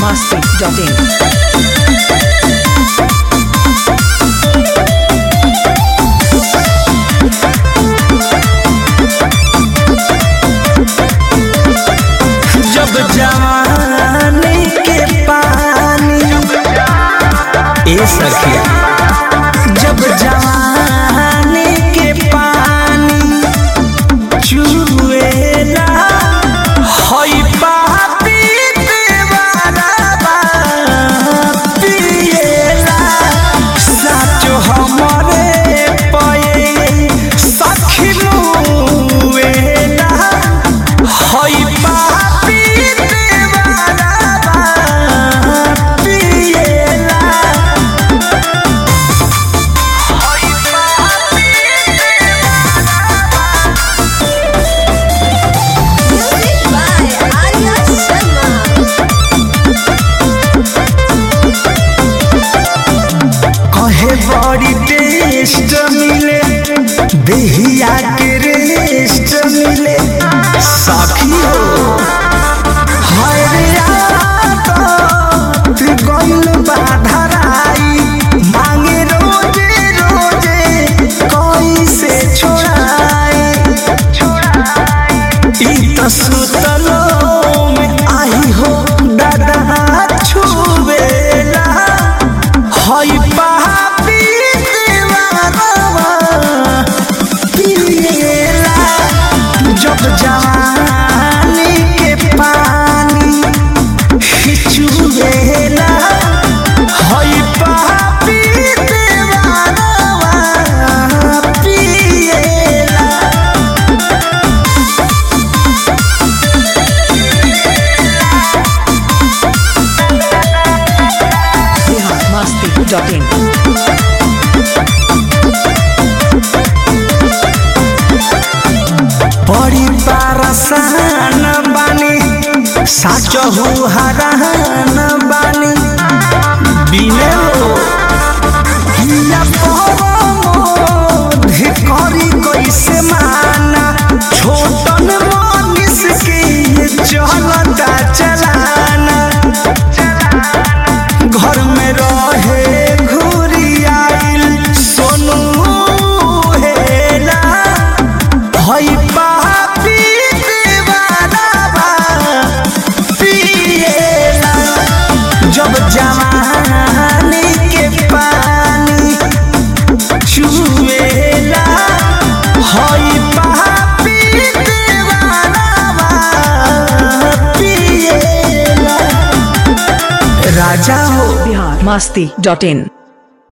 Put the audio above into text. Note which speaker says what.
Speaker 1: biharmasti.in।
Speaker 2: जब जवानी के पानी ए सखिया, जब जवानी के पानी चुएला हई पापी देवारा पिएला साचो हमरे पये सखी मुएला हई पापी देवारा पिएला हई पापी
Speaker 3: Music by Arya Sharma।
Speaker 2: कहे बड़ी टेस्ट मिले देहिया के रेस्ट मिले सखी हो हाय रे आदत गइल बाधराई मांगे रोजे रोजे कैसे छोड़ाई ई त सुतलो में आई हो दादा छुबेला हई पापी देवारा पिएला जब जवानी के पानी चुएला हई पापी देवारा पिएला
Speaker 1: biharmasti.in।
Speaker 2: बड़ी पारसान बानी साचहु हरान बानी बिने हो हिया परमोध करी कैसे माना छोटन मनीष के चलता चलाना घर में रहे घुरी आइल सोनू हेला हई पापी देवारा पिएला जब जवानी के पानी चुएला हई पापी देवारा पिएला राजा हो
Speaker 1: biharmasti.in।